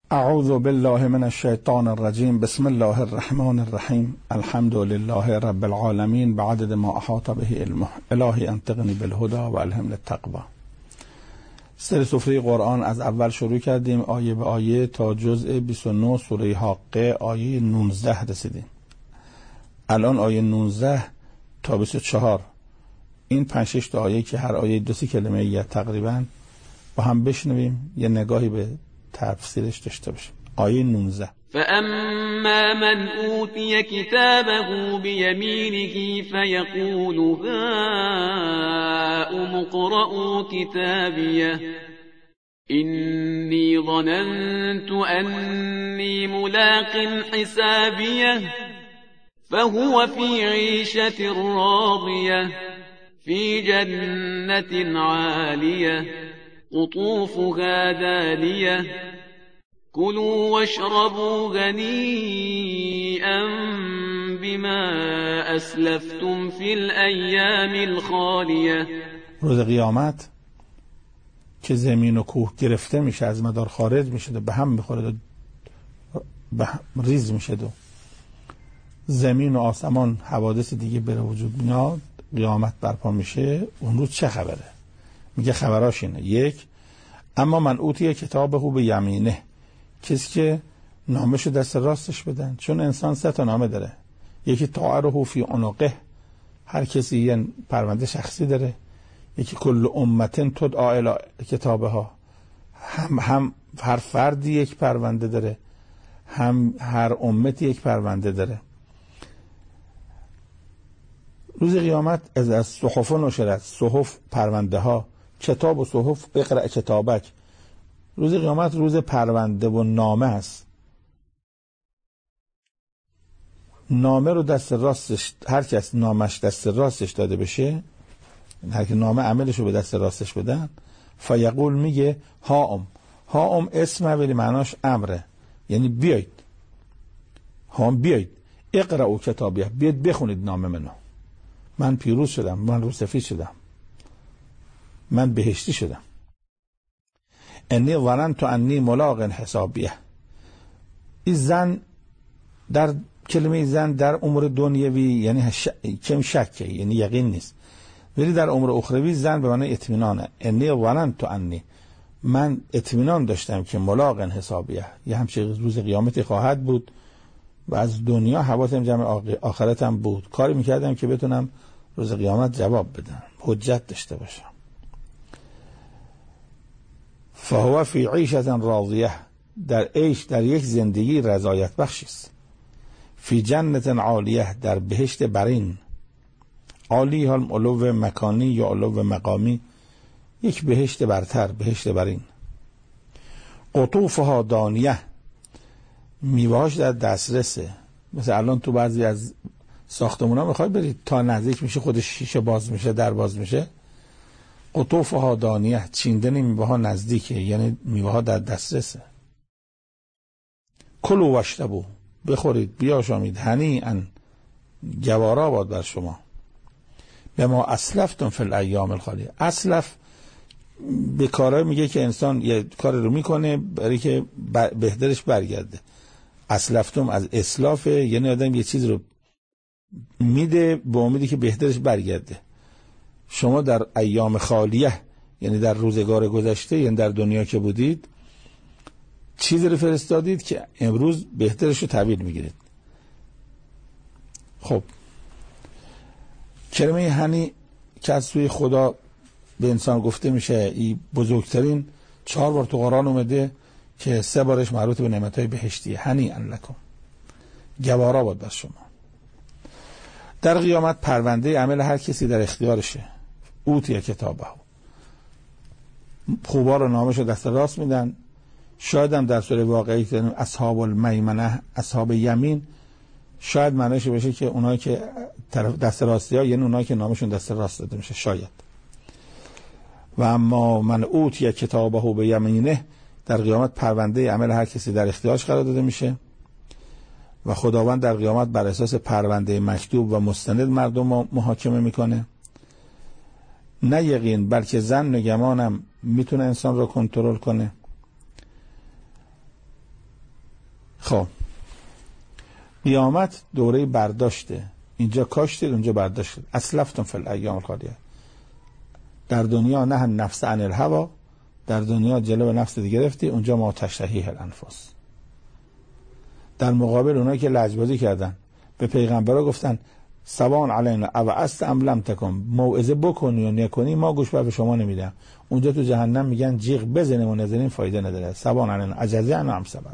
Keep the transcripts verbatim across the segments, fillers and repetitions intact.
اعوذ بالله من الشیطان الرجیم. بسم الله الرحمن الرحیم. الحمد لله رب العالمین بعدد ما احاط به علمه. الهی انطقنی بالهدى و الهمنی التقوی. سر سفره قرآن از اول شروع کردیم آیه به آیه تا جزء بیست و نه سوره حاقه آیه نوزده رسیدیم. الان آیه نوزده تا بیست و چهار، این پنج شش تا آیه که هر آیه دو سی کلمه یه تقریبا با هم بشنویم، یه نگاهی به تفسیرش داشته باشیم. آیه نوزده: فأما من أوتي كتابه بيمينه فيقول هاؤم اقرءوا كتابيه إني ظننت أني ملاق حسابيه فهو في عيشة راضية في جنة عالية قطوفها دانية كلوا واشربوا هنيئا بما اسلفتم في الايام الخاليه. روز قیامت که زمین و کوه گرفته میشه، از مدار خارج میشه و به هم میخوره و به ریز میشه و زمین و آسمان حوادث دیگه به وجود میاد، قیامت برپا میشه. اون روز چه خبره؟ میگه خبراش اینه: یک، اما من اوتی کتابه به یمینه، کسی که نامشو دست راستش بدن. چون انسان سه تا نامه داره: یکی طائره فی عنقه، هر کسی یه پرونده شخصی داره. یکی کل امتن تدعی الی کتابها، هم هم هر فردی یک پرونده داره، هم هر امتی یک پرونده داره. روز قیامت از از صحف نشرت، صحف پرونده ها، کتاب و صحف اقرأ کتابک. روز قیامت روز پرونده و نامه است. نامه رو دست راستش، هر کس نامش دست راستش داده بشه، هر کی نامه عملش رو به دست راستش بدن، فیقول میگه هاؤم. هاؤم اسم ولی معناش امره، یعنی بیایید، هاؤم بیایید، اقرأوا کتابیه، بیاید بخونید نامه منو. من پیروز شدم، من روسفید شدم، من بهشتی شدم. انی ظننت انی ملاق حسابیه. این زن در کلمه زن در امور دنیوی یعنی ش... کم شکه، یعنی یقین نیست، ولی در امور اخروی زن به معنی اطمینانه. انی ظننت انی، من اطمینان داشتم که ملاق حسابیه، یه همچه روز قیامتی خواهد بود و از دنیا حواسم جمع آخرتم بود. کاری میکردم که بتونم روز قیامت جواب بدم، حجت داشته باشم. فهو فی عیشة راضیه، در عیش، در یک زندگی رضایت بخشی است. فی جنت عالیه، در بهشت برین. عالی حال علو مکانی یا علو مقامی، یک بهشت برتر، بهشت برین. قطوفها دانیه، میوهاش در دسترسه. مثل الان تو بعضی از ساختمونا میخوای برید تا نزدیک میشه خودش شیشه باز میشه، در باز میشه. قطوفها دانیه، چیندن میوه ها نزدیکه، یعنی میوه ها در دسترسه. کلوا واشربوا، بخورید بیاشامید، هنیئا، گوارا باد بر شما، به ما اسلفتم فی الایام الخالیه. اسلف به کارهای میگه که انسان یه کار رو میکنه برای که بهترش برگرده. اسلفتم از اسلافه، یعنی آدم یه چیز رو میده به امیدی که بهترش برگرده. شما در ایام خالیه، یعنی در روزگار گذشته، یعنی در دنیا که بودید، چیزی رو فرستادید که امروز بهترش رو تحویل میگیرید. خب کلمه هنی که از سوی خدا به انسان گفته میشه، این بزرگترین چهار بار تو قرآن اومده که سه بارش مربوط به نعمتهای بهشتیه. هنیئا لکم، گوارا باد بر شما. در قیامت پرونده عمل هر کسی در اختیارشه. اوتی کتابه، خوبا رو نامش رو دست راست میدن. شاید هم در سوره واقعی اصحاب المیمنه، اصحاب یمین، شاید معنیش بشه که اونایی که طرف دست راستی ها، یعنی اونایی که نامشون دست راست داده میشه، شاید. و اما من اوتی کتابه به یمینه، در قیامت پرونده عمل هر کسی در اختیارش قرار داده میشه و خداوند در قیامت بر اساس پرونده مکتوب و مستند مردم محاکمه میکنه. نه یقین بلکه ظن و گمانم میتونه انسان رو کنترل کنه. خب قیامت دوره برداشته، اینجا کاشتید اونجا برداشتید. اسلفتم فی الایام الخالیه. در دنیا نه نفس عن الهوا، در دنیا جلو نفس دیگه گرفتی، اونجا ما تشتهیه الانفس. در مقابل اونایی که لجبازی کردن به پیغمبرا گفتن سبان علینا او است ام لم تکن، موعظه بکنی یا نکنی ما گوش به شما نمیدم. اونجا تو جهنم میگن جیغ بزنیم و نزنیم فایده نداره. سبان علینا اجزعنا ام صبر.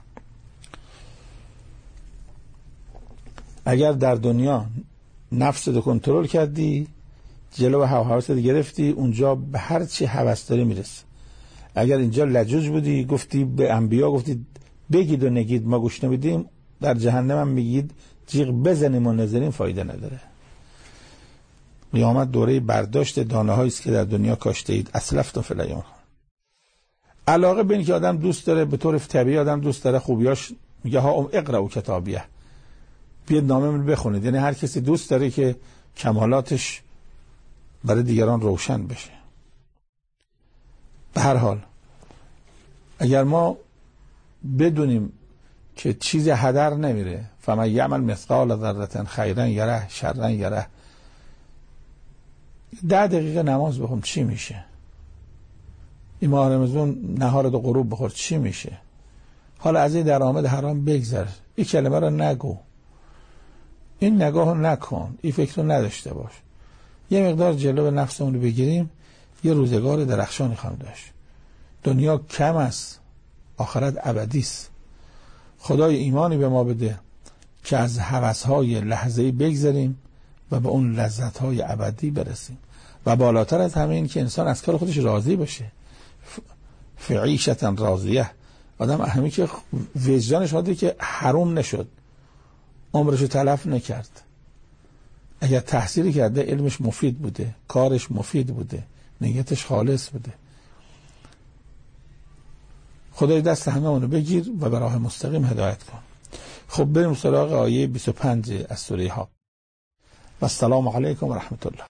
اگر در دنیا نفس رو کنترل کردی، جلو هواست گرفتی، اونجا به هر چی هوس داری میرسی. اگر اینجا لجوج بودی، گفتی به انبیا گفتی بگید و نگید ما گوش نمیدیم، در جهنم هم میگید جیغ بزنیم و نزنیم فایده نداره. قیامت دوره برداشت دانه هایی است که در دنیا کاشته اید. اسلفتم فی الایام. علاقه به این که آدم دوست داره، به طور طبیعی آدم دوست داره خوبیاش، میگه ها ام اقرأوا کتابیه، بیاد نامه رو بخونید. یعنی هر کسی دوست داره که کمالاتش برای دیگران روشن بشه. به هر حال اگر ما بدونیم که چیز هدر نمیره، فمن یعمل مثقال ذره خیرا یره شرا یره، ده دقیقه نماز بخون چی میشه؟ این ماه رمضان نهار دو غروب بخور چی میشه؟ حالا از این درآمد حرام بگذر، این کلمه رو نگو، این نگاه رو نکن، این فکر رو نداشته باش. یه مقدار جلو نفسمون رو بگیریم، یه روزگار درخشانی خواهیم داشت. دنیا کم است، آخرت ابدی است. خدای ایمانی به ما بده که از هوس‌های لحظه‌ای بگذریم و به اون لذت‌های ابدی برسیم. و بالاتر از همه این که انسان از کار خودش راضی باشه. فی عیشة راضیه. آدم همین که وجدانش حاضره که حرام نشد، عمرشو تلف نکرد، اگر تحصیلی کرده علمش مفید بوده، کارش مفید بوده، نیتش خالص بوده. خدای دست همه اونو بگیر و به راه مستقیم هدایت کن. خب بریم سراغ آیه بیست و پنج از سوره حاقه. و السلام علیکم و رحمت الله.